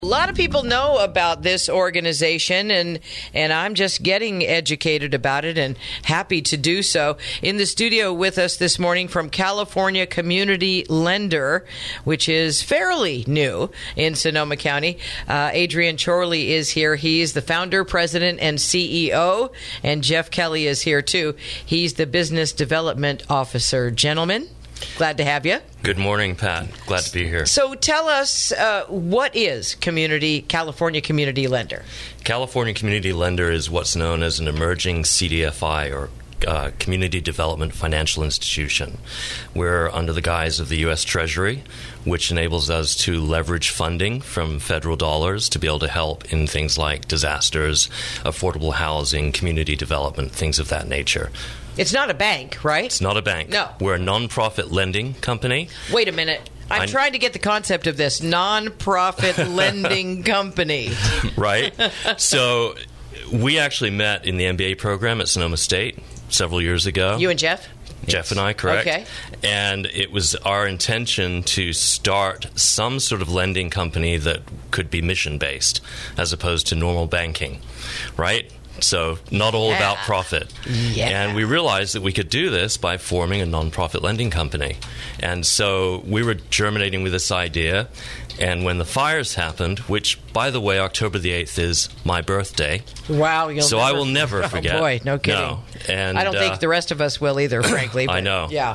A lot of people know about this organization, and I'm just getting educated about it and happy to do so. In the studio with us this morning from California Community Lender, which is fairly new in Sonoma County, Adrian Chorley is here. He's the founder, president, and CEO, and Jeff Kelly is here too. He's the business development officer. Gentlemen, glad to have you. Good morning, Pat. Glad to be here. So tell us, what is California Community Lender? California Community Lender is what's known as an emerging CDFI, or Community Development Financial Institution. We're under the guise of the U.S. Treasury, which enables us to leverage funding from federal dollars to be able to help in things like disasters, affordable housing, community development, things of that nature. It's not a bank, right? It's not a bank. No. We're a nonprofit lending company. Wait a minute. I'm trying to get the concept of this nonprofit lending company. Right. So we actually met in the MBA program at Sonoma State several years ago. You and Jeff? Jeff and I, correct. Okay. And it was our intention to start some sort of lending company that could be mission-based as opposed to normal banking, right? So not all about profit. Yeah. And we realized that we could do this by forming a nonprofit lending company. And so we were germinating with this idea. And when the fires happened, which, by the way, October the 8th is my birthday. Wow. So I will never forget. Oh, boy. No kidding. No. And I don't think the rest of us will either, frankly. But I know. Yeah.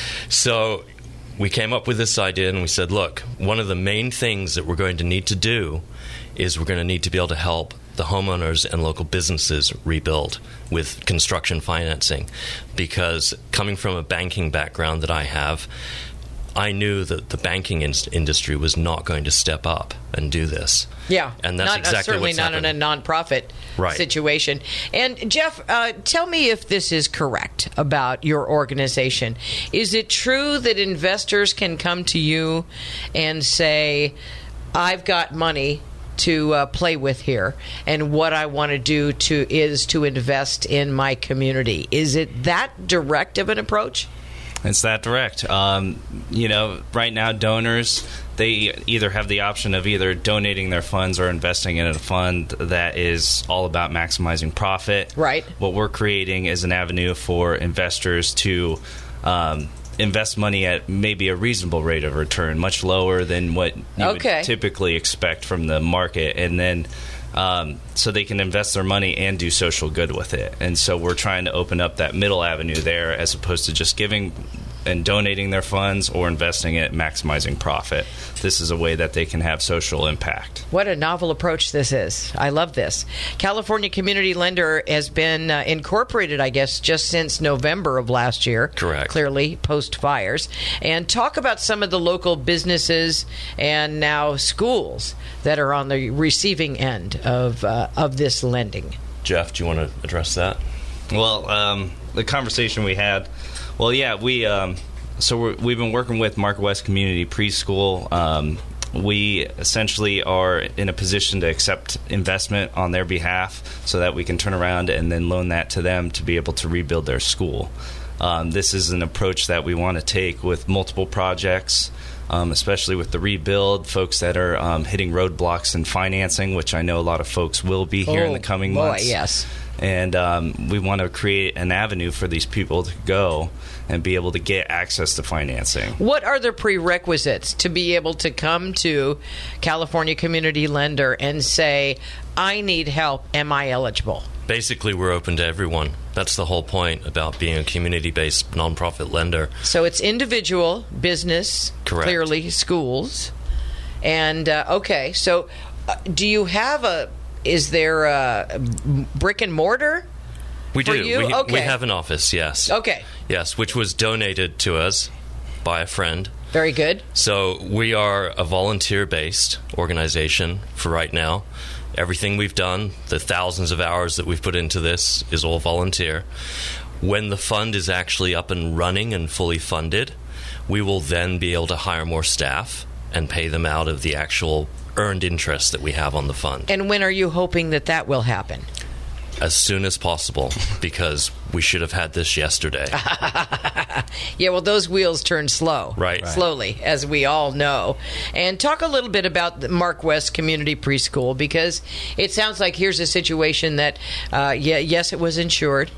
So we came up with this idea and we said, look, one of the main things that we're going to need to do is we're going to need to be able to help the homeowners and local businesses rebuild with construction financing. Because coming from a banking background that I have, I knew that the banking industry was not going to step up and do this. Yeah. And that's exactly certainly what's not happened. in a nonprofit situation. And Jeff, tell me if this is correct about your organization. Is it true that investors can come to you and say, I've got money to play with here, and what I want to do is to invest in my community? Is it that direct of an approach? It's that direct. Right now, donors, they either have the option of either donating their funds or investing in a fund that is all about maximizing profit. Right. What we're creating is an avenue for investors to invest money at maybe a reasonable rate of return, much lower than what you would typically expect from the market, and then so they can invest their money and do social good with it. And so we're trying to open up that middle avenue there, as opposed to just giving and donating their funds or investing it, maximizing profit. This is a way that they can have social impact. What a novel approach this is. I love this. California Community Lender has been incorporated, I guess, just since November of last year. Correct. Clearly, post-fires. And talk about some of the local businesses and now schools that are on the receiving end of this lending. Jeff, do you want to address that? Well, the conversation we had, we've been working with Market West Community Preschool. We essentially are in a position to accept investment on their behalf so that we can turn around and then loan that to them to be able to rebuild their school. This is an approach that we want to take with multiple projects, especially with the rebuild, folks that are hitting roadblocks in financing, which I know a lot of folks will be here in the coming months. Yes. And we want to create an avenue for these people to go and be able to get access to financing. What are the prerequisites to be able to come to California Community Lender and say, I need help, am I eligible? Basically, we're open to everyone. That's the whole point about being a community-based nonprofit lender. So it's individual, business, correct, clearly schools. And, so do you have is there a brick and mortar? We do. You? We have an office, yes. Okay. Yes, which was donated to us by a friend. Very good. So we are a volunteer-based organization for right now. Everything we've done, the thousands of hours that we've put into this, is all volunteer. When the fund is actually up and running and fully funded, we will then be able to hire more staff and pay them out of the actual earned interest that we have on the fund. And when are you hoping that will happen? as soon as possible, because we should have had this yesterday. Yeah, well, those wheels turn slow. Right. Slowly, as we all know. And talk a little bit about the Mark West Community Preschool, because it sounds like here's a situation that, yes, it was insured,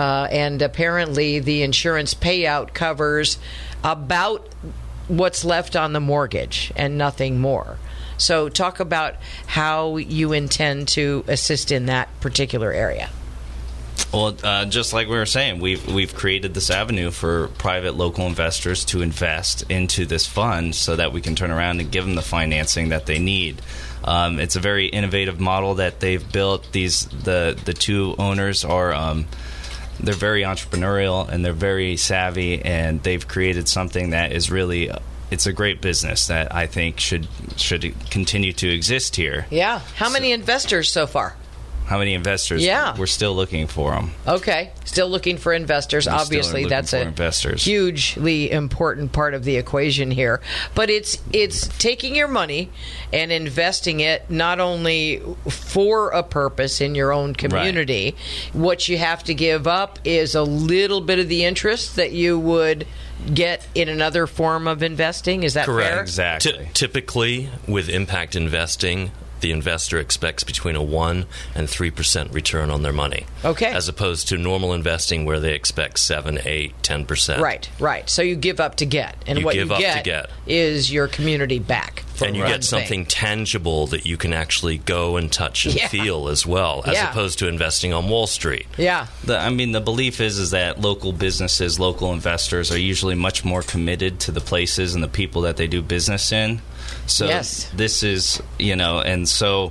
and apparently the insurance payout covers about what's left on the mortgage and nothing more. So talk about how you intend to assist in that particular area. Well, just like we were saying, we've created this avenue for private local investors to invest into this fund so that we can turn around and give them the financing that they need. It's a very innovative model that they've built. The two owners are they're very entrepreneurial and they're very savvy, and they've created something that is really it's a great business that I think should continue to exist here. Yeah. How many investors so far? How many investors? Yeah. We're still looking for them. Okay. Still looking for investors. We're Obviously, still that's looking a for investors. hugely important part of the equation here. But it's taking your money and investing it not only for a purpose in your own community. Right. What you have to give up is a little bit of the interest that you would get in another form of investing. Is that correct? Fair? Exactly. Typically, with impact investing, the investor expects between a 1% and 3% return on their money. Okay. As opposed to normal investing where they expect 7, 8, 10%. Right. So you give up to get. And what you get is your community back. And you get something tangible that you can actually go and touch and feel as well, as opposed to investing on Wall Street. Yeah. The belief is that local businesses, local investors are usually much more committed to the places and the people that they do business in. So this is, and so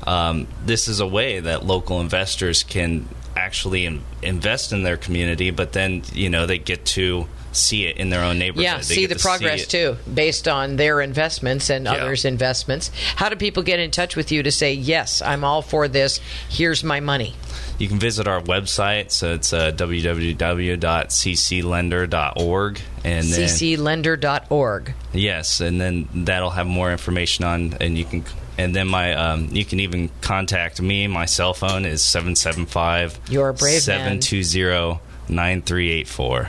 this is a way that local investors can actually invest in their community, but then, they get to see it in their own neighborhood. Yeah, see the progress too, based on their investments and others' investments. How do people get in touch with you to say, yes, I'm all for this, here's my money? You can visit our website, so it's www.cclender.org. And cclender.org. Yes, and then that'll have more information on, and you can... And then you can even contact me. My cell phone is 775 You're a brave 720 9384.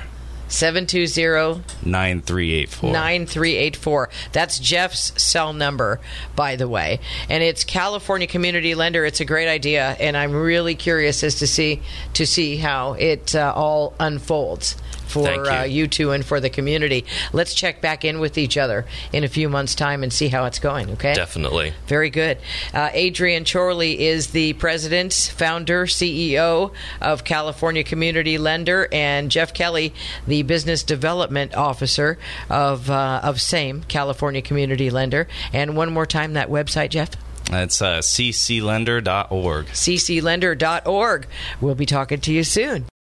720-9384. That's Jeff's cell number, by the way. And it's California Community Lender. It's a great idea, and I'm really curious as to see how it all unfolds for you two and for the community. Let's check back in with each other in a few months' time and see how it's going, okay? Definitely. Very good. Adrian Chorley is the president, founder, CEO of California Community Lender, and Jeff Kelly, the business development officer of same California Community Lender. And one more time, that website, Jeff? It's cclender.org. cclender.org. We'll be talking to you soon.